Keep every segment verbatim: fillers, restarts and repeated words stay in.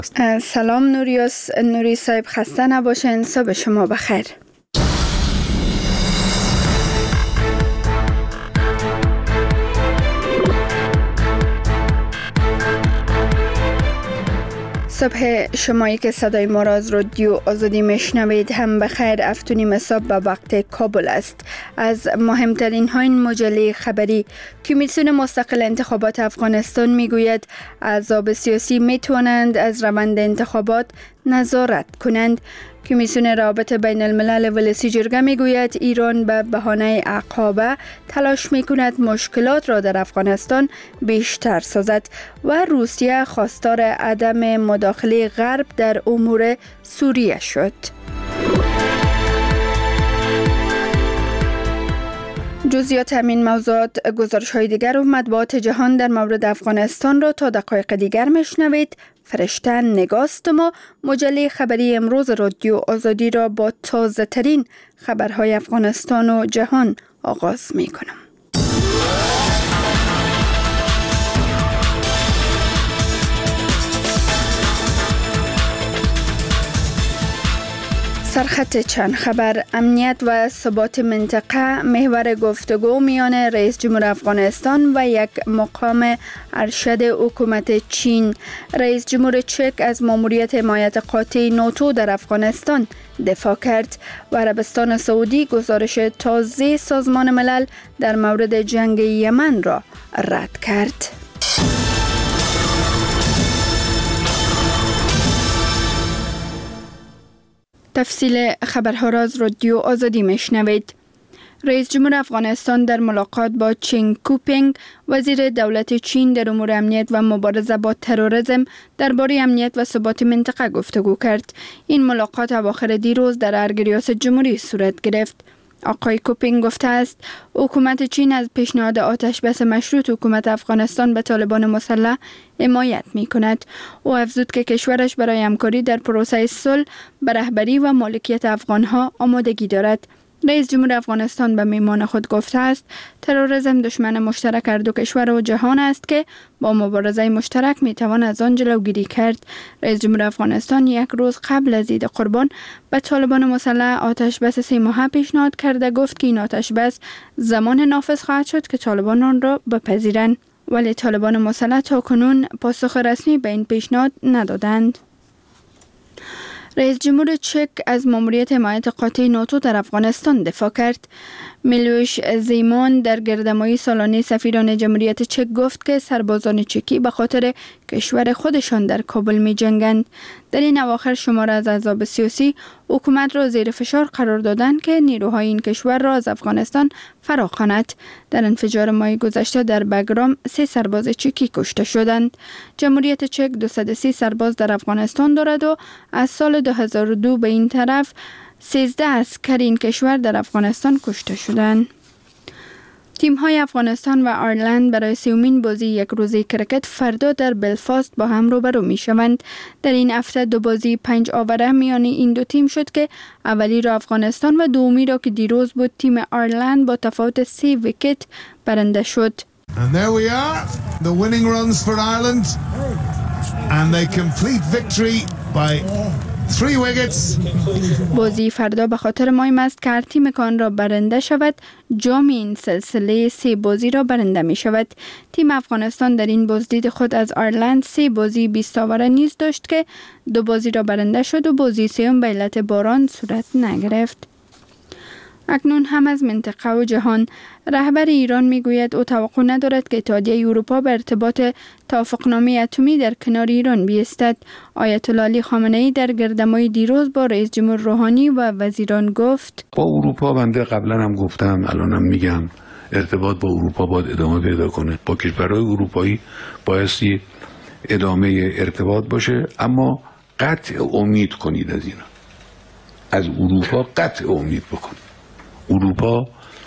سلام نوریوس، نوری صاحب خسته نباشین. صبح شما بخیر. صبح شمایی که صدای ما را از رادیو آزادی میشنوید هم بخیر. افتونیم صبح به وقت کابل است. از مهمترین های مجله خبری، کمیسیون مستقل انتخابات افغانستان میگوید احزاب سیاسی میتوانند از روند انتخابات نظارت کنند. کمیسیون روابط بین الملل ولسی جرگه میگوید ایران به بهانه عقابه تلاش میکند مشکلات را در افغانستان بیشتر سازد و روسیه خواستار عدم مداخله غرب در امور سوریه شد. جزئیات همین موضوعات، گزارش های دیگر و مطبوعات جهان در مورد افغانستان را تا دقایق دیگر میشنوید. فرشته نگاست ما مجله خبری امروز رادیو آزادی را با تازه ترین خبرهای افغانستان و جهان آغاز می کنم. سرخط چند خبر. امنیت و ثبات منطقه محور گفتگو میان رئیس جمهور افغانستان و یک مقام ارشد حکومت چین. رئیس جمهور چک از ماموریت حمایت قاطع ناتو در افغانستان دفاع کرد و عربستان سعودی گزارش تازه سازمان ملل در مورد جنگ یمن را رد کرد. تفصیل خبرها را از رادیو آزادی میشنوید. رئیس جمهور افغانستان در ملاقات با چینگ کوپینگ وزیر دولت چین در امور امنیت و مبارزه با تروریسم درباره امنیت و ثبات منطقه گفتگو کرد. این ملاقات اواخر دیروز در ارگ ریاست جمهوری صورت گرفت. آقای کوپینگ گفته است حکومت چین از پیشنهاد آتش بس مشروط حکومت افغانستان به طالبان مسلح حمایت می کند. او افزود که کشورش برای همکاری در پروسه صلح به رهبری و مالکیت افغانها آمادگی دارد. رئیس جمهور افغانستان به میهمان خود گفته است تروریسم دشمن مشترک هر دو کشور و جهان است که با مبارزه مشترک می توان از آن جلوگیری کرد. رئیس جمهور افغانستان یک روز قبل از عید قربان به طالبان مسلح آتش بس سه ماهه پیشنهاد کرده گفت که این آتش بس زمان نافذ خواهد شد که طالبان آن را بپذیرند، ولی طالبان مسلح تا کنون پاسخ رسمی به این پیشنهاد ندادند. رئیس جمهور چک از ماموریت حمایت قاطع ناتو در افغانستان دفاع کرد. میلوش زیمان در گردهمایی سالانه سفیران جمهوریت چک گفت که سربازان چکی به خاطر کشور خودشان در کابل می جنگند. در این اواخر شماره از احزاب سیاسی حکومت را زیر فشار قرار دادند که نیروهای این کشور را از افغانستان فراخواند. در انفجار ماه گذشته در بگرام سه سرباز چکی کشته شدند. جمهوریت چک دویست و سی سرباز در افغانستان دارد و از سال دو هزار و دو به این طرف سیزده عسکر این کشور در افغانستان کشته شدند. تیم های افغانستان و آیرلند برای سومین بازی یک روزه کرکت فردا در بلفاست با هم روبرو می شوند. در این هفته دو بازی پنج آوره میان این دو تیم شد که اولی را افغانستان و دومی را که دیروز بود تیم آیرلند با تفاوت سه ویکت برنده شد. And there we are, the winning runs for Ireland, and they complete victory by three wickets. بازی فردا به خاطر مهم است که هر تیم که آن را برنده شود جام این سلسله سه بازی را برنده می شود. تیم افغانستان در این بازدید خود از آیرلند سه بازی بیست آوره نیز داشت که دو بازی را برنده شد و بازی سوم به علت باران صورت نگرفت. اکنون هم از منطقه و جهان. رهبر ایران میگوید او توقع ندارد که اتحادیه اروپا به ارتباط توافقنامه اتمی در کنار ایران بایستد. آیت الله علی خامنه ای در گردهمایی دیروز با رئیس جمهور روحانی و وزیران گفت با اروپا بنده قبلا هم گفتم الانم میگم ارتباط با اروپا باید ادامه پیدا کنه. با کشورهای اروپایی بایستی ادامه ارتباط باشه، اما قطع امید کنید از اینا. از اروپا قطع امید بکنید. اروپا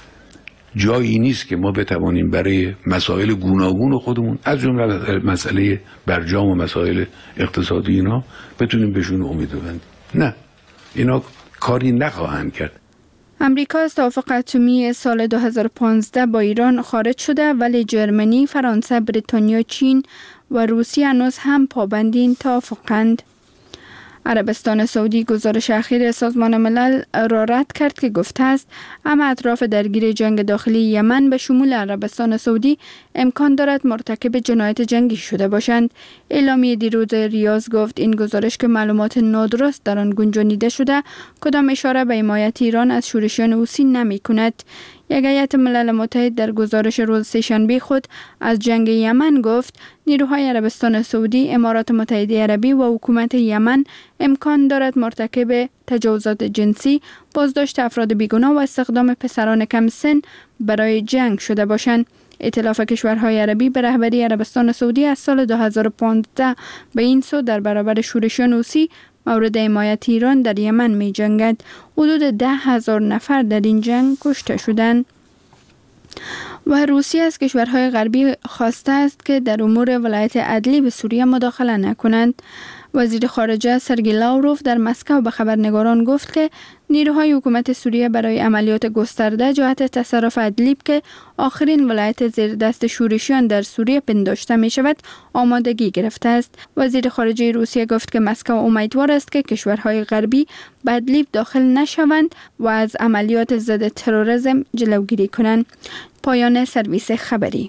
جایی نیست که ما بتوانیم برای مسائل گوناگون خودمون از جمله مسئله برجام و مسائل اقتصادی اینا بتونیم بهشون امید ببندیم. نه، اینا کاری نخواهند کرد. امریکا از توافق اتمی سال دو هزار و پانزده با ایران خارج شده، ولی جرمنی، فرانسه، بریتانیا، چین و روسیه هنوز هم پابند این توافقند. عربستان سعودی گزارش اخیر سازمان ملل را رد کرد که گفته است اما اطراف درگیر جنگ داخلی یمن به شمول عربستان سعودی امکان دارد مرتکب جنایت جنگی شده باشند. اعلامیه دیروز ریاض گفت این گزارش که معلومات نادرست در آن گنجانیده شده کدام اشاره به حمایت ایران از شورشیان حوثی نمی کند. یک هیئت ملل متحد در گزارش روز سه‌شنبه خود از جنگ یمن گفت نیروهای عربستان سعودی، امارات متحده عربی و حکومت یمن امکان دارد مرتکب تجاوزات جنسی، بازداشت افراد بیگناه و استخدام پسران کم سن برای جنگ شده باشند. ائتلاف کشورهای عربی به رهبری عربستان سعودی از سال دو هزار و پانزده به این سو در برابر شورشیان حوثی مورد حمایت ایران در یمن می جنگد. حدود ده هزار نفر در این جنگ کشته شدند. و روسیه از کشورهای غربی خواسته است که در امور ولایت ادلی به سوریه مداخله نکنند. وزیر خارجه سرگئی لاوروف در مسکو به خبرنگاران گفت که نیروهای حکومت سوریه برای عملیات گسترده جهت تصرف ادلیب که آخرین ولایت زیر دست شورشیان در سوریه پنداشته می شود آمادگی گرفته است. وزیر خارجه روسیه گفت که مسکو امیدوار است که کشورهای غربی به ادلیب داخل نشوند و از عملیات ضد تروریسم جلوگیری کنند. پایان سرویس خبری.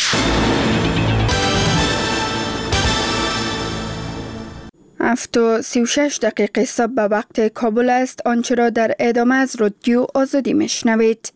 هفت و سی و شش دقیقه صبح به وقت کابل است. آنچه را در ادامه از رادیو آزادی میشنوید.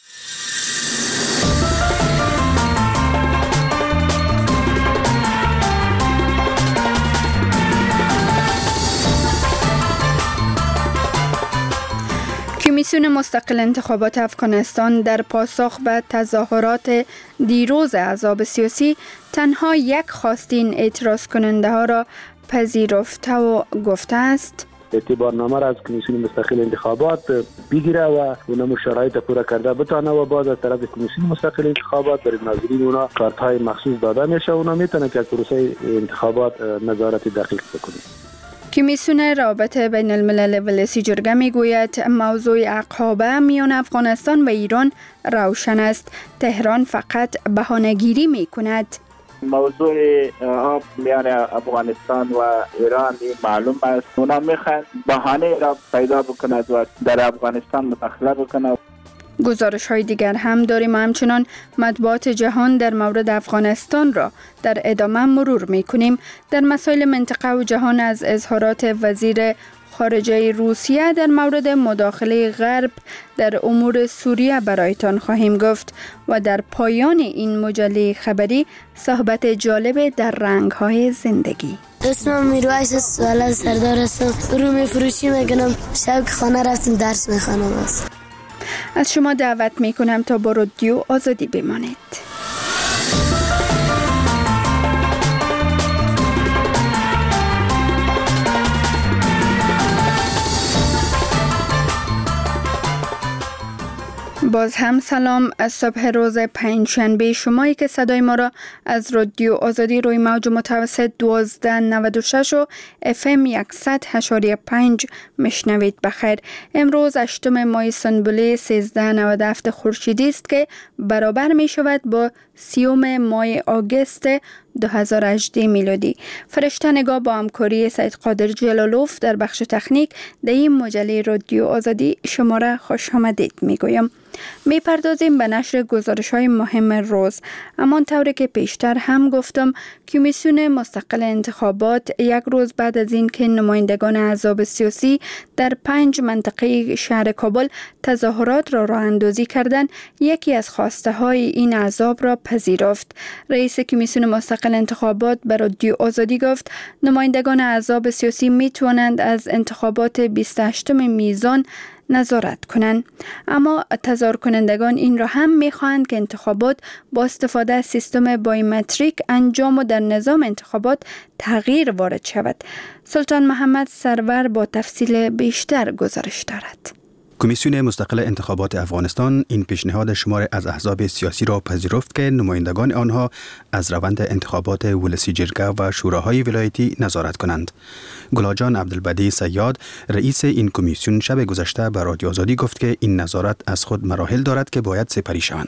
کمیسیون مستقل انتخابات افغانستان در پاسخ به تظاهرات دیروز احزاب سیاسی تنها یک خواستین اعتراض کننده ها را پذیرفته و گفته است اعتبارنامه را از کمیسیون مستقل انتخابات بگیره و اونم شرایط پورا کرده بتانه و بعد از طرف کمیسیون مستقل انتخابات برای ناظرین اونا کارت های مخصوص داده میشه. اونا میتونه که از پروسه انتخابات نظارت دقیق بکنه. کمیسیون روابط بین الملل ولسی جرگه میگوید موضوع عقابه میان افغانستان و ایران روشن است. تهران فقط بهانه‌گیری میکند. موضوع آب میان افغانستان و ایران معلوم است. اونا میخوان بهانه را پیدا بکند و در افغانستان مداخله بکند. گزارش های دیگر هم داریم. همچنان مطبوعات جهان در مورد افغانستان را در ادامه مرور می کنیم. در مسائل منطقه و جهان از اظهارات وزیر خارجه روسیه در مورد مداخله غرب در امور سوریه برایتان خواهیم گفت و در پایان این مجله خبری صحبت جالب در رنگ های زندگی. اسمم میرویس است، ولد سردار هستم. رو می فروشی میکنم. شب که خانه رفتم درس میخوانم است. از شما دعوت می کنم تا با رادیو آزادی بمانید. باز هم سلام. از صبح روز پنجشنبه شمایی که صدای ما را از رادیو آزادی روی موج متوسط دوازده نود و شش و اف ام صد و هشت و پنج مشنوید. بخیر. امروز هشتم ماه سنبله سیزده نود و هفت خورشیدی است که برابر می شود با سیوم ماه آگوست دو هزار و هجده میلادی. فرشته نگاه با همکاری سید قادر جلالوف در بخش تکنیک در این مجله رادیو آزادی شما را خوش آمدید می گویم. می پردازیم به نشر گزارش های مهم روز. اما طوری که پیشتر هم گفتم کمیسیون مستقل انتخابات یک روز بعد از این که نمایندگان احزاب سیاسی در پنج منطقه شهر کابل تظاهرات را راه اندازی کردند، یکی از خواسته های این احزاب را پذیرفت. رئیس کمیسیون مستقل انتخابات به رادیو آزادی گفت نمایندگان احزاب سیاسی می توانند از انتخابات بیست و هشتم میزان نظارت کنند. اما تظاهر کنندگان این را هم می خواهند که انتخابات با استفاده از سیستم بایومتریک انجام و در نظام انتخابات تغییر وارد شود. سلطان محمد سرور با تفصیل بیشتر گزارش دارد. کمیسیون مستقل انتخابات افغانستان این پیشنهاد شمار از احزاب سیاسی را پذیرفت که نمایندگان آنها از روند انتخابات ولسی جرگه و شوراهای ولایتی نظارت کنند. گلاجان عبدالبدی صیاد رئیس این کمیسیون شب گذشته به رادیو آزادی گفت که این نظارت از خود مراحل دارد که باید سپری شوند.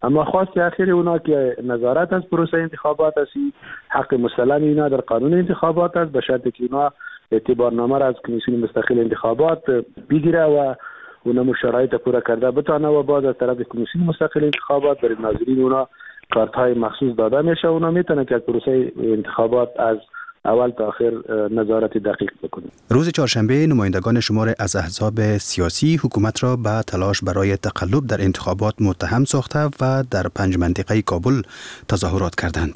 اما خواست اخیر اونا که نظارت از پروسه انتخابات است، حق مسلم اینا در قانون انتخابات است، به شرطی که اینا اعتبارنامه را از کمیسیون مستقل انتخابات بگیره و اونا شرایط پورا کرده بتانه و بعد از طرف کمیسیون مستقل انتخابات برای ناظرین اونا کارت های مخصوص داده میشه. اونا میتونه که از پروسه انتخابات از اول تا آخر نظارت دقیق بکنه. روز چهارشنبه نمایندگان شمار از احزاب سیاسی حکومت را به تلاش برای تقلب در انتخابات متهم ساخته و در پنج منطقه کابل تظاهرات کردند.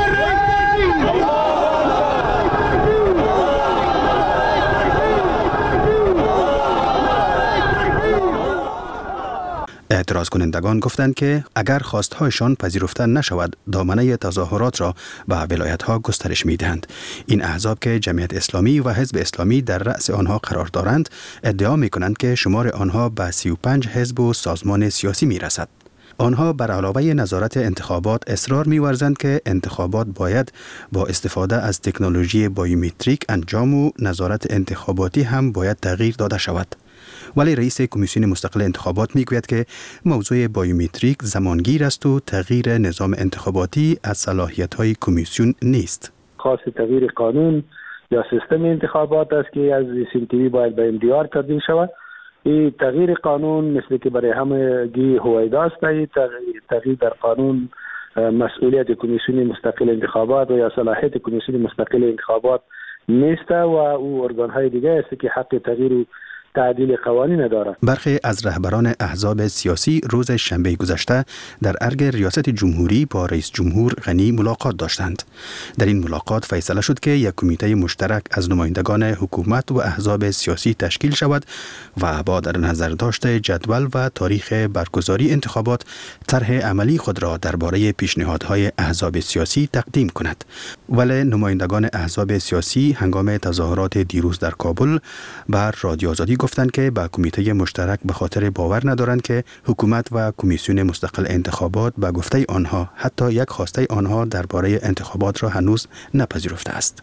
اعتراض کنندگان گفتند که اگر خواستهایشان پذیرفته نشود دامنه تظاهرات را به ولایت‌ها گسترش می‌دهند. این احزاب که جمعیت اسلامی و حزب اسلامی در رأس آنها قرار دارند ادعا می‌کنند که شمار آنها به سی و پنج حزب و سازمان سیاسی می‌رسد. آنها بر علاوه نظارت انتخابات اصرار می‌ورزند که انتخابات باید با استفاده از تکنولوژی بایومتریک انجام و نظارت انتخاباتی هم باید تغییر داده شود. ولی رئیس کمیسیون مستقل انتخابات میگوید که موضوع بایومتریک زمانگیر است و تغییر نظام انتخاباتی از صلاحیت‌های کمیسیون نیست. خاص تغییر قانون یا سیستم انتخابات است که از سیمتیوی باید به ام دی آر تبدیل شود. این تغییر قانون مثل که برای همه گی هویدا است. این تغییر در قانون مسئولیت کمیسیون مستقل انتخابات و یا صلاحیت کمیسیون مستقل انتخابات نیست و او ارگان‌های دیگه است که حق تغییر تعدیل قوانین دارد. برخی از رهبران احزاب سیاسی روز شنبه گذشته در ارگ ریاست جمهوری با رئیس جمهور غنی ملاقات داشتند. در این ملاقات فیصله شد که یک کمیته مشترک از نمایندگان حکومت و احزاب سیاسی تشکیل شود و با در نظر داشته جدول و تاریخ برگزاری انتخابات طرح عملی خود را درباره پیشنهادهای احزاب سیاسی تقدیم کند. ولی نمایندگان احزاب سیاسی هنگام تظاهرات دیروز در کابل بر رادیو آزادی گفتند که با کمیته مشترک به خاطر باور ندارند که حکومت و کمیسیون مستقل انتخابات به گفته آنها حتی یک خواسته آنها درباره انتخابات را هنوز نپذیرفته است.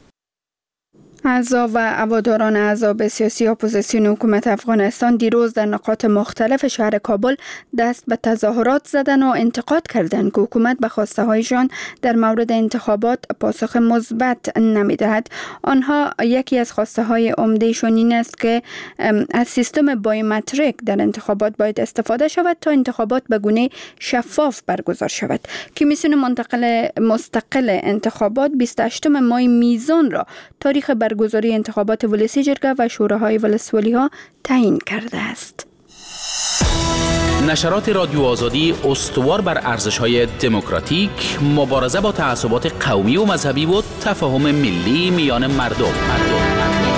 اعضا و هواداران احزاب سیاسی اپوزیسیون حکومت افغانستان دیروز در نقاط مختلف شهر کابل دست به تظاهرات زدن و انتقاد کردند که حکومت به خواسته هایشان در مورد انتخابات پاسخ مثبت نمی‌دهد. آنها یکی از خواسته های عمدهشان این است که از سیستم بایومتریک در انتخابات باید استفاده شود تا انتخابات به گونه شفاف برگزار شود. کمیسیون منتقل مستقل انتخابات بیست و هشتم ماه میزان را تاریخ برگزاری انتخابات ولسی جرگه و شوراهای ولسوالی ها تعیین کرده است. نشرات رادیو آزادی استوار بر ارزش‌های دموکراتیک، مبارزه با تعصبات قومی و مذهبی و تفاهم ملی میان مردم. مردم.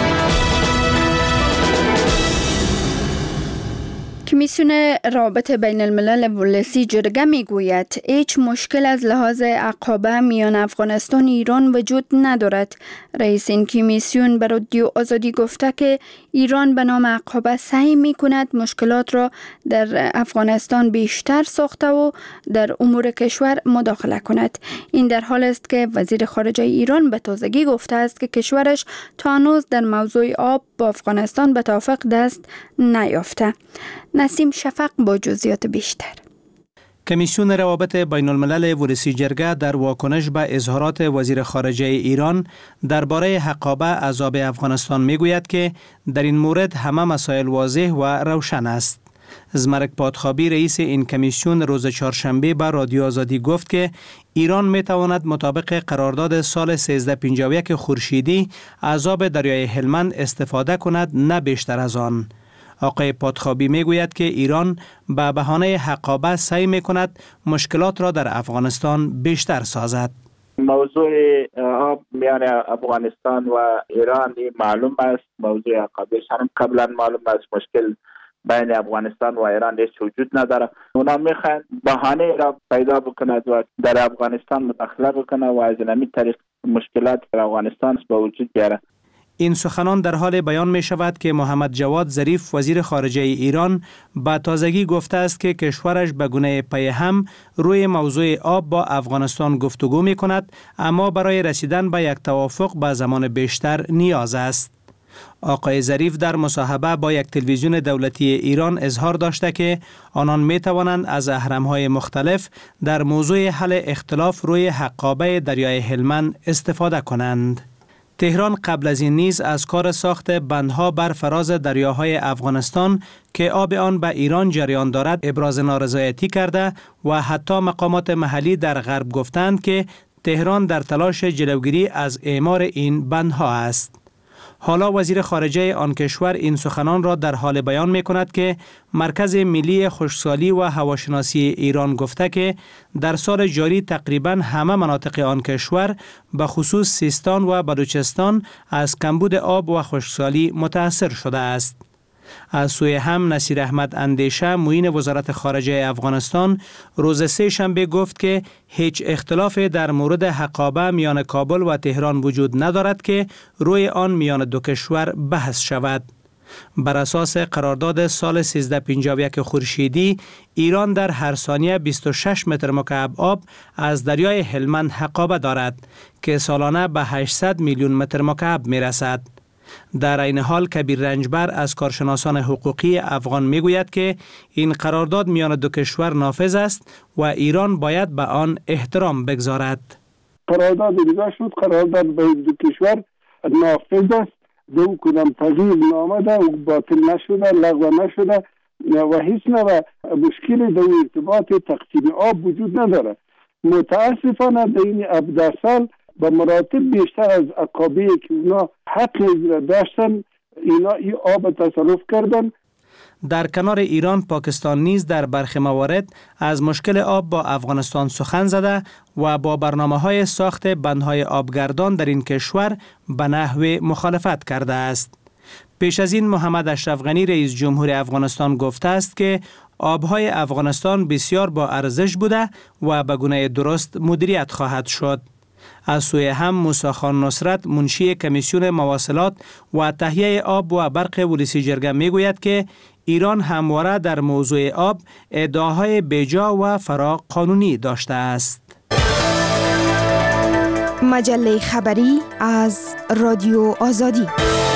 کمیسیون رابط بین الملل ولسی جرگه می گوید هیچ مشکل از لحاظ عقابه میان افغانستان و ایران وجود ندارد. رئیس این کمیسیون به رادیو آزادی گفته که ایران به نام عقابه سعی می کند مشکلات را در افغانستان بیشتر ساخته و در امور کشور مداخله کند. این در حال است که وزیر خارجه ایران به تازگی گفته است که کشورش تا هنوز در موضوع آب با افغانستان به توافق دست نیافته. نسیم شفق با جزئیات بیشتر. کمیسیون روابط بین الملل ولسی جرگه در واکنش به اظهارات وزیر خارجه ایران درباره حقابه از آب افغانستان میگوید که در این مورد همه مسائل واضح و روشن است. زمرک پادخابی رئیس این کمیسیون روز چهارشنبه به رادیو آزادی گفت که ایران می تواند مطابق قرارداد سال سیزده پنجاه و یک خورشیدی از آب دریای هلمند استفاده کند نه بیشتر از آن. آقای پادخابی می گوید که ایران به بهانه حقابه سعی می کند مشکلات را در افغانستان بیشتر سازد. موضوع آب میان افغانستان و ایران معلوم است. موضوع حقابه هم قبلا معلوم است. مشکل بین افغانستان و ایران هیچ وجود نداره. اونا میخوان بهانه را پیدا بکند و در افغانستان مداخله بکنه و از همین طریق مشکلات در افغانستان به وجود بیاره. این سخنان در حال بیان می شود که محمد جواد ظریف وزیر خارجه ایران با تازگی گفته است که کشورش به گونه پی هم روی موضوع آب با افغانستان گفتگو می کند، اما برای رسیدن به یک توافق به زمان بیشتر نیاز است. آقای ظریف در مصاحبه با یک تلویزیون دولتی ایران اظهار داشته که آنان می توانند از اهرم‌های مختلف در موضوع حل اختلاف روی حقابه دریای هلمند استفاده کنند. تهران قبل از این نیز از کار ساخت بندها بر فراز دریاهای افغانستان که آب آن به ایران جریان دارد ابراز نارضایتی کرده و حتی مقامات محلی در غرب گفتند که تهران در تلاش جلوگیری از اعمار این بندها است. حالا وزیر خارجه آن کشور این سخنان را در حال بیان می کند که مرکز ملی خشکسالی و هواشناسی ایران گفته که در سال جاری تقریباً همه مناطق آن کشور به خصوص سیستان و بلوچستان از کمبود آب و خشکسالی متاثر شده است. از سوی هم نصیر احمد اندیشه معین وزارت خارجه افغانستان روز سه شنبه گفت که هیچ اختلاف در مورد حقابه میان کابل و تهران وجود ندارد که روی آن میان دو کشور بحث شود. بر اساس قرارداد سال سیزده پنجاه و یک خورشیدی ایران در هر ثانیه بیست و شش متر مکعب آب از دریای هلمند حقابه دارد که سالانه به هشتصد میلیون متر مکعب می رسد. در این حال کبیر رنجبر از کارشناسان حقوقی افغان می گوید که این قرارداد میان دو کشور نافذ است و ایران باید به آن احترام بگذارد. قرارداد دیگه شد، قرارداد به دو کشور نافذ است، دو کدام تغییر نامده و باطل نشده، لغو نشده و هیچ نوع مشکلی در ارتباط تقسیم آب وجود نداره. متاسفانه در این هفده سال به مراتب بیشتر از عقابه‌ای که اونا حق داشتن اینا این آب تصرف کردن. در کنار ایران، پاکستان نیز در برخی موارد از مشکل آب با افغانستان سخن زده و با برنامه‌های ساخت بندهای آبگردان در این کشور به نحو مخالفت کرده است. پیش از این محمد اشرف غنی رئیس جمهور افغانستان گفته است که آبهای افغانستان بسیار با ارزش بوده و به گونه درست مدیریت خواهد شد. از سوی هم موسی خان نصرت منشی کمیسیون مواصلات و تهیه آب و برق ولسی جرگه می گوید که ایران همواره در موضوع آب ادعاهای بیجا و فرا قانونی داشته است. مجله خبری از رادیو آزادی.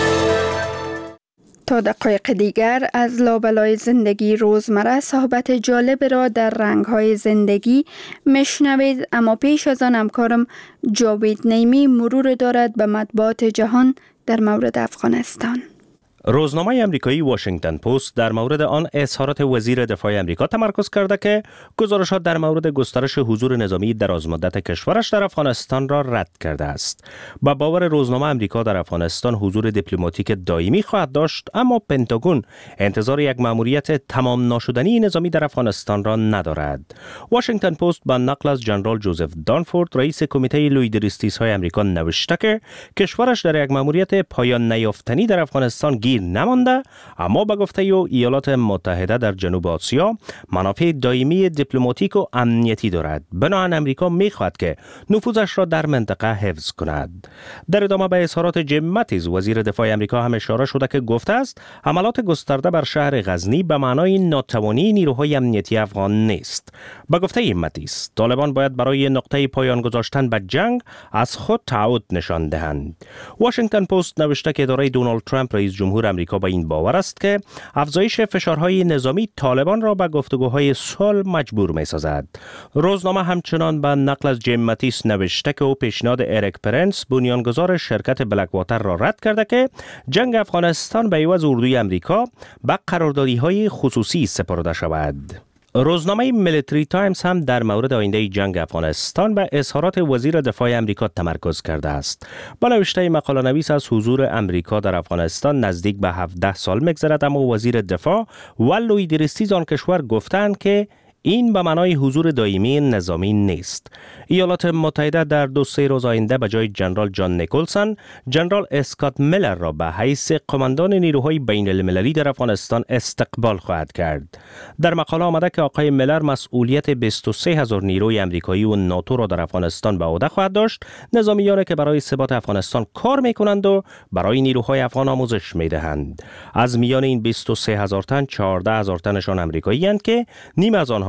تا دقایق دیگر از لابلای زندگی روزمره صحبت جالب را در رنگ‌های زندگی میشنوید، اما پیش از آن همکارم جاوید نیمی مرور دارد به مطبوعات جهان در مورد افغانستان. روزنامه امریکایی واشنگتن پست در مورد آن اظهارات وزیر دفاع امریکا تمرکز کرده که گزارشات در مورد گسترش حضور نظامی درازمدت کشورش در افغانستان را رد کرده است. با باور روزنامه امریکا در افغانستان حضور دیپلماتیک دائمی خواهد داشت، اما پنتاگون انتظار یک مأموریت تمام ناشدنی نظامی در افغانستان را ندارد. واشنگتن پست با نقل از جنرال جوزف دانفورد رئیس کمیته لویدریستیس‌های امریکا نوشته که کشورش در یک مأموریت پایان نیافتنی در افغانستان گیر نمانده، اما به گفته ایالات متحده در جنوب آسیا منافع دائمی دیپلماتیک و امنیتی دارد. بنابراین امریکا می‌خواهد که نفوذش را در منطقه حفظ کند. در ادامه به اظهارات جیم ماتیز وزیر دفاع امریکا هم اشاره شده که گفته است حملات گسترده بر شهر غزنی به معنای ناتوانی نیروهای امنیتی افغان نیست. به گفته ماتیز طالبان باید برای نقطه پایان گذاشتن به جنگ از خود تعهد نشان دهند. واشنگتن پست نوشته که اداره دونالد ترامپ رئیس جمهور امریکا با این باور است که افزایش فشارهای نظامی طالبان را به گفتگوهای صلح مجبور می‌سازد. روزنامه همچنان به نقل از جیم ماتیس نوشته که او پیشنهاد اریک پرنس بنیانگذار شرکت بلکواتر را رد کرده که جنگ افغانستان به عوض اردوی امریکا به قراردادی‌های خصوصی سپرده شود. روزنامه میلیتری تایمز هم در مورد آینده جنگ افغانستان به اظهارات وزیر دفاع امریکا تمرکز کرده است. با نوشته مقاله نویس از حضور امریکا در افغانستان نزدیک به هفده سال می‌گذرد، اما وزیر دفاع و لویدریستیز آن کشور گفتند که این به معنای حضور دائمی نظامی نیست. ایالات متحده در دو سه روز آینده به جای جنرال جان نیکلسون، جنرال اسکات میلر را به حیث قماندان نیروهای بین المللی در افغانستان استقبال خواهد کرد. در مقاله آمده که آقای میلر مسئولیت بیست و سه هزار نیروی امریکایی و ناتو را در افغانستان به عهده خواهد داشت، نظامیانی که برای ثبات افغانستان کار میکنند و برای نیروهای افغان آموزش میدهند. از میان این بیست و سه هزار تن، چهارده هزار تنشان امریکایی اند که نیم از آنها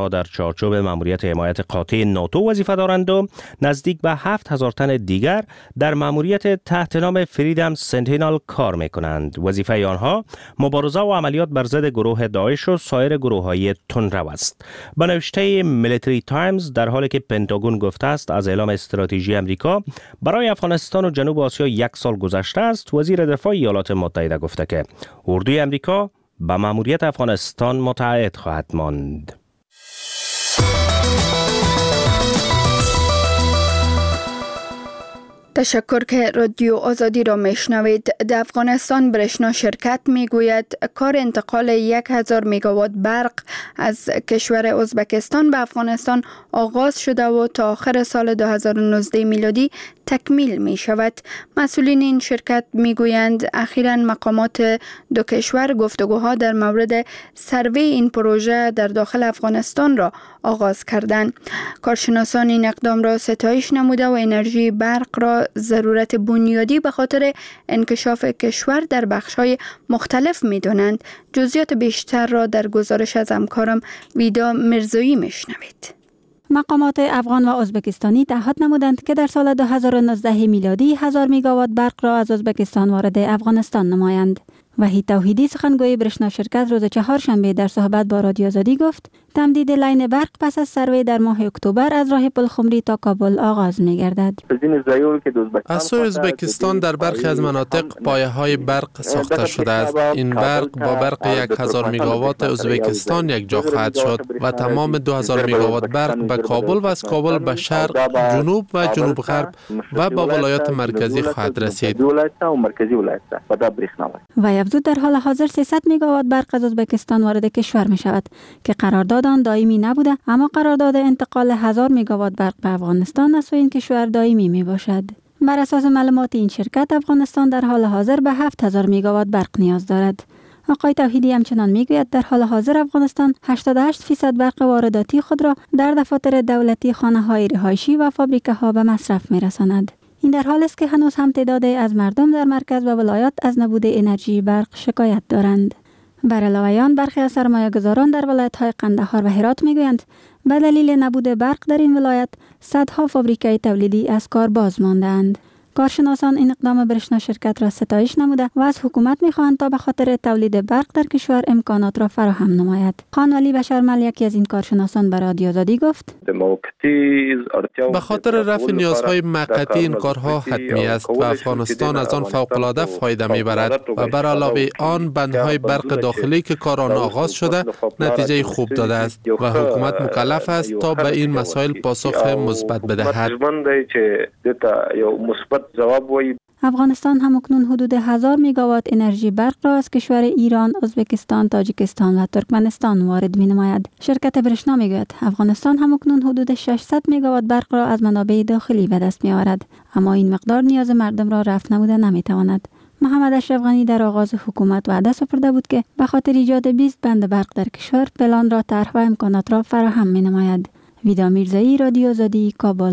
آنها در چارچوب ماموریت حمایت قاطع ناتو وظیفه دارند و نزدیک به هفت هزار تن دیگر در ماموریت تحت نام فریدم سنتینل کار می‌کنند. وظیفه آنها مبارزه و عملیات بر ضد گروه داعش و سایر گروه‌های تندرو است. به نوشته میلیتری تایمز، در حالی که پنتاگون گفته است از اعلام استراتژی امریکا برای افغانستان و جنوب آسیا یک سال گذشته است، وزیر دفاع ایالات متحده گفته که اردوی امریکا به ماموریت افغانستان متعهد خواهد ماند. تشکر که رادیو آزادی را میشنوید. در افغانستان برشنا شرکت میگوید کار انتقال یک هزار میگاوات برق از کشور ازبکستان به افغانستان آغاز شده و تا آخر سال دو هزار و نوزده میلادی تکمیل می شود. مسئولین این شرکت می گویند اخیراً مقامات دو کشور گفتگوها در مورد سروی این پروژه در داخل افغانستان را آغاز کردند. کارشناسان این اقدام را ستایش نموده و انرژی برق را ضرورت بنیادی به خاطر انکشاف کشور در بخش‌های مختلف می دانند. جزئیات بیشتر را در گزارش از همکارم ویدا مرزایی می شنوید. مقامات افغان و ازبکستانی تعهد نمودند که در سال دو هزار و نوزده میلادی هزار میگاوات برق را از ازبکستان وارد افغانستان نمایند. وحید توحیدی سخنگوی برشنا شرکت روز چهارشنبه در صحبت با رادیو آزادی گفت تمدید لاین برق پس از سروی در ماه اکتبر از راه پلخمری تا کابل آغاز می‌گردد. از سوی ازبکستان در برخی از مناطق پایه‌های برق ساخته شده است. این برق با برق یک هزار میگاوات ازبکستان یک جا خواهد شد و تمام دو هزار میگاوات برق به کابل و از کابل به شرق، جنوب و جنوب غرب و با ولایات مرکزی خواهد رسید. و افزود در حال حاضر سیصد میگاوات برق از ازبکستان وارد کشور می شود که قرارداد آن دائمی نبوده، اما قرارداد انتقال هزار میگاوات برق به افغانستان از سوی این کشور دائمی می باشد. بر اساس معلومات این شرکت افغانستان در حال حاضر به هفت هزار میگاوات برق نیاز دارد. آقای توحیدی همچنان میگوید در حال حاضر افغانستان هشتاد و هشت درصد برق وارداتی خود را در دفاتر دولتی، خانه‌های رهایشی و فابریکه‌ها به مصرف می‌رساند. این در حالی است که هنوز هم تعدادی از مردم در مرکز و ولایات از نبود انرژی برق شکایت دارند. بر علاوه آن برخی از سرمایه‌گذاران در ولایت‌های قندهار و هرات می‌گویند به دلیل نبود برق در این ولایت صدها فابریکه تولیدی از کار باز مانده‌اند. کارشناسان این اقدام برشنا شرکت را ستایش نموده و از حکومت می‌خواهند تا به خاطر تولید برق در کشور امکانات را فراهم نماید. خان ولی بشرمل یکی از این کارشناسان به رادیو آزادی گفت به خاطر رفع نیازهای موقتی این کارها حتمی است و افغانستان از آن فوق‌العاده فایده می‌برد و بر علاوه آن بندهای برق داخلی که کار آن آغاز شده نتیجه خوب داده است و حکومت مکلف است تا به این مسائل پاسخ مثبت بدهد. افغانستان هم اکنون حدود هزار میگاوات انرژی برق را از کشور ایران، ازبکستان، تاجیکستان و ترکمنستان وارد می نماید. شرکت برشنا می گوید افغانستان هم اکنون حدود ششصد میگاوات برق را از منابع داخلی به دست می آورد، اما این مقدار نیاز مردم را رفع نموده نمی تواند. محمد اشرف غنی در آغاز حکومت وعده سپرده بود که به خاطر ایجاد بیست بند برق در کشور پلان را طرح و امکانات را فراهم می نماید. ویدا میرزایی، رادیو آزادی، کابل.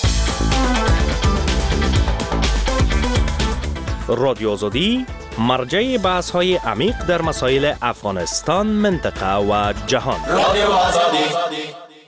رادیو آزادی مرجع بحث های عمیق در مسائل افغانستان، منطقه و جهان. رادیو آزادی.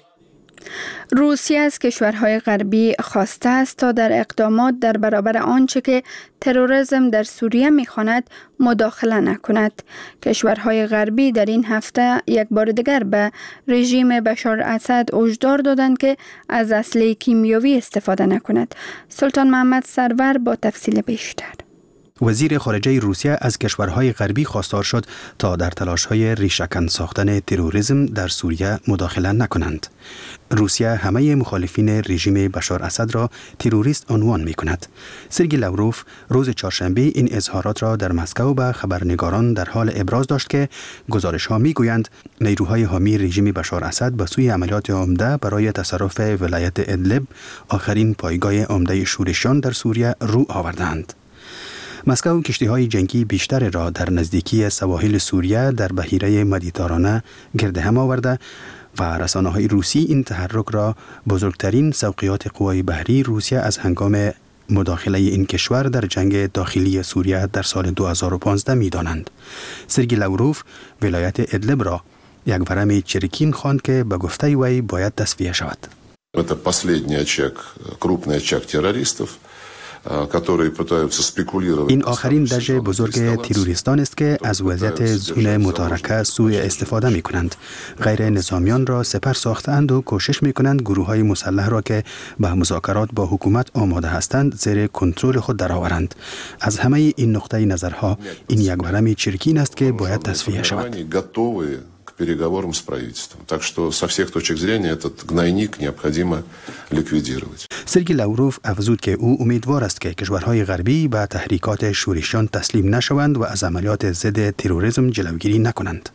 روسیه از کشورهای غربی خواسته است تا در اقدامات در برابر آنچه که تروریسم در سوریه می‌خواند مداخله نکند. کشورهای غربی در این هفته یک بار دیگر به رژیم بشار اسد هشدار دادند که از اسلحه کیمیایی استفاده نکند. سلطان محمد سرور با تفصیل بیشتر. وزیر خارجه روسیه از کشورهای غربی خواستار شد تا در تلاش‌های ریشه‌کن ساختن تروریسم در سوریه مداخله نکنند. روسیه همه مخالفین رژیم بشار اسد را تروریست عنوان می‌کند. سرگئی لاوروف روز چهارشنبه این اظهارات را در مسکو به خبرنگاران در حال ابراز داشت که گزارش‌ها می‌گویند نیروهای حامی رژیم بشار اسد به سوی عملیات عمده برای تصرف ولایت ادلب، آخرین پایگاه عمده شورشیان در سوریه، رو آوردند. مسکو کشتی‌های جنگی بیشتر را در نزدیکی سواحل سوریه در بحیره مدیترانه گرد هم آورده و رسانه‌های روسی این تحرک را بزرگترین سوقیات قوای بحری روسیه از هنگام مداخله این کشور در جنگ داخلی سوریه در سال دو هزار و پانزده می‌دانند. سرگئی لاوروف ولایت ادلب را یک ورم چریکین خواند که به گفته وی باید تصفیه شود. Это последний очаг, крупный очаг террористов, которые пытаются спекулировать. این آخرین دژ بزرگ تروریستان است که از وضعیت زون متارکه سوء استفاده می کنند. غیر نظامیان را سپر ساختند و کوشش می کنند گروه های مسلح را که به مذاکرات با حکومت آماده هستند زیر کنترل خود درآورند. از همه این نقطه نظرها این یک ورم چرکین است که باید تصفیه شود. переговорам с правительством. Так что со всех точек зрения этот гнойник необходимо ликвидировать. سرگی لاوروف افزود که او امیدوار است که کشورهای غربی به تحریکات شورشیان تسلیم نشوند و از عملیات ضد تروریسم جلوگیری نکنند.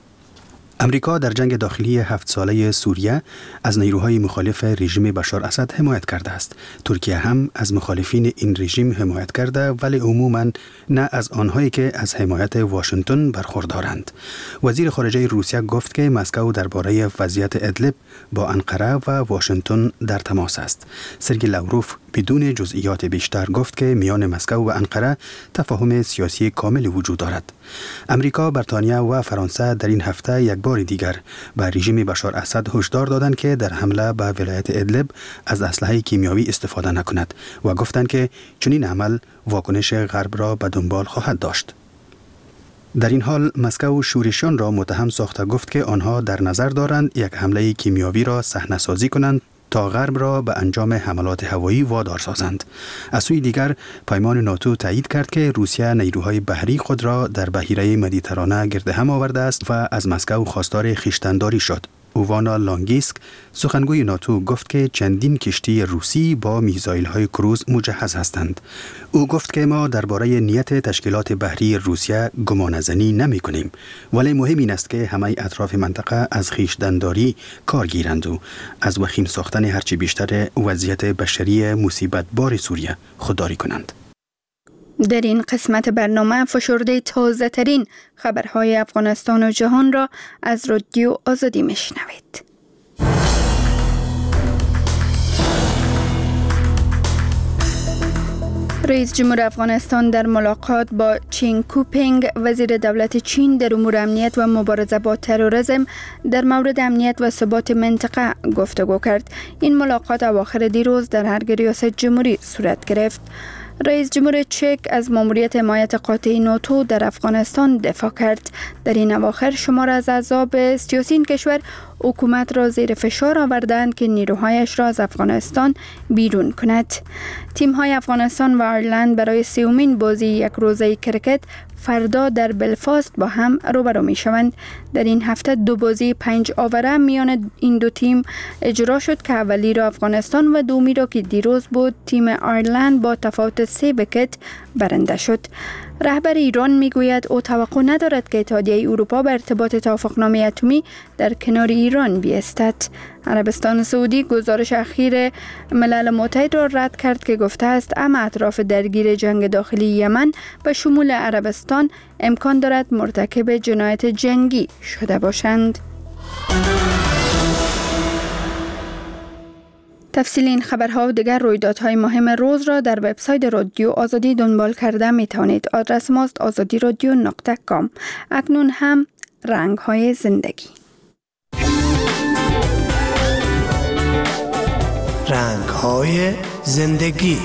امریکا در جنگ داخلی هفت ساله سوریه از نیروهای مخالف رژیم بشار اسد حمایت کرده است. ترکیه هم از مخالفین این رژیم حمایت کرده ولی عموماً نه از آنهایی که از حمایت واشنگتن برخوردارند. وزیر خارجه روسیه گفت که مسکو درباره وضعیت ادلب با انقره و واشنگتن در تماس است. سرگی لاوروف بدون جزئیات بیشتر گفت که میان مسکو و انقره تفاهم سیاسی کامل وجود دارد. امریکا، بریتانیا و فرانسه در این هفته یک بار دیگر به رژیم بشار اسد هشدار دادند که در حمله به ولایت ادلب از اسلحه کیمیایی استفاده نکند و گفتند که چنین عمل واکنش غرب را به دنبال خواهد داشت. در این حال مسکو شورشیان را متهم ساخته گفت که آنها در نظر دارند یک حمله کیمیایی را صحنه‌سازی کنند تا غرب را به انجام حملات هوایی وادار سازند. از سوی دیگر پیمان ناتو تایید کرد که روسیه نیروهای بحری خود را در بحیره مدیترانه گرد هم آورده است و از مسکو خواستار خویشتن‌داری شد. اووانا لانگیسک سخنگوی ناتو گفت که چندین کشتی روسی با میزایل‌های کروز مجهز هستند. او گفت که ما درباره نیت تشکیلات بحری روسیه گمانه‌زنی نمی‌کنیم ولی مهم این است که همه اطراف منطقه از خویشتن‌داری کار گیرند و از وخیم ساختن هرچی بیشتر وضعیت بشری مصیبت بار سوریه خودداری کنند. در این قسمت برنامه فشرده تازه ترین خبرهای افغانستان و جهان را از رادیو آزادی میشنوید. رئیس جمهور افغانستان در ملاقات با چین کوپینگ وزیر دولت چین در امور امنیت و مبارزه با تروریسم در مورد امنیت و ثبات منطقه گفتگو کرد. این ملاقات اواخر دیروز در ارگ ریاست جمهوری صورت گرفت. رئیس جمهور چک از ماموریت حمایت قاطع ناتو در افغانستان دفاع کرد. در این اواخر شمار از احزاب سیاسی این کشور حکومت را زیر فشار آوردند که نیروهایش را از افغانستان بیرون کند. تیم‌های افغانستان و آیرلند برای سومین بازی یک روزه کرکت فردا در بلفاست با هم روبرو می شوند. در این هفته دو بازی پنج آوره میان این دو تیم اجرا شد که اولی را افغانستان و دومی را که دیروز بود تیم آیرلند با تفاوت سه ویکت برنده شد. رهبر ایران میگوید او توقع ندارد که اتحادیه اروپا به ارتباط توافقنامه اتمی در کنار ایران بیستد. عربستان سعودی گزارش اخیر ملل متحد را رد کرد که گفته است اما اطراف درگیر جنگ داخلی یمن به شمول عربستان امکان دارد مرتکب جنایت جنگی شده باشند. تفصیل این خبرها و دیگر رویدادهای مهم روز را در وبسایت رادیو آزادی دنبال کرده می توانید. آدرس ماست آزادی رادیو نقطه کام. اکنون هم رنگ های زندگی. رنگ های زندگی.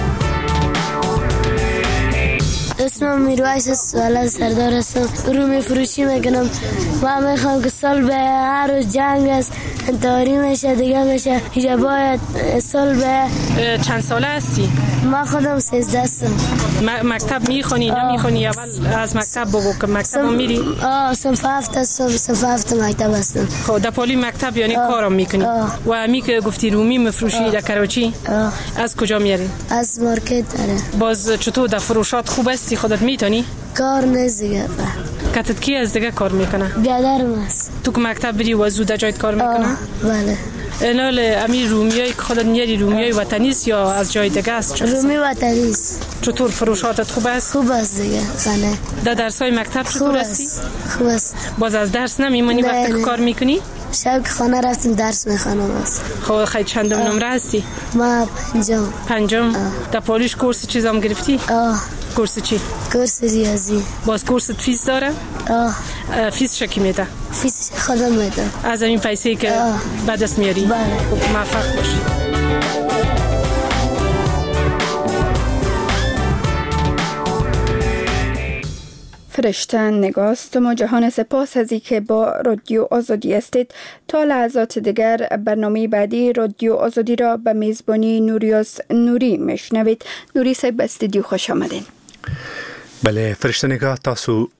اسمم میرویس است و الان سردار هستم. رومی فروشی میکنم و میخوام که سال به هر روز جنگ است انتحاری میشه دیگه میشه اینجا باید سال به. چند ساله هستی؟ ما خودم سیزده هستم. مکتب میخونی نمیخونی؟ اول از مکتب بگو که مکتب هم میری؟ آه صنف هفت هستم. صنف هفت مکتب هستم. خب در پالی مکتب یعنی کارم میکنی؟ و همی که گفتی رومی مفروشی در کراچی؟ آه. از کجا میاری؟ از مارکت داره. باز چطور در فروشات خوب هستی؟ خودت میتونی؟ کار نیست دیگه. کتت کی از دیگه کار میکنه؟ بیادرم هست. تو که مکتب بری و زوده جایت کار میکنه؟ بله. اینال امیر رومیایی که خودت میاری رومیای وطنی است یا از جای دیگه است؟ رومی وطنی است. چطور فروشاتت خوب است؟ خوب است دیگه. خانه. در درسای مکتب چطور هستی؟ خوب است. باز از درس نمیمونی وقتی که کار میکنی؟ شب خانه رفتم درس میخوانم است. خب خیلی چندم نمره هستی؟ ما پنجم. پنجم؟ در پالیش کورس چیزام گرفتی؟ آه. کورس چی؟ کورس ریاضی. باز کورست فیس داره؟ آه. فیس چکی میده؟ فیس خودم میده. از این پیسه که به دست میاری؟ بله. موفق باشی. فرشته نگاست و جهان سپاس از که با رادیو آزادی استید. تا لحظات دیگر برنامه بعدی رادیو آزادی را به میزبانی نوریاس نوری میشنوید. نوری صاحب به استودیو خوش آمدین. بله فرشته نگاه، تاسو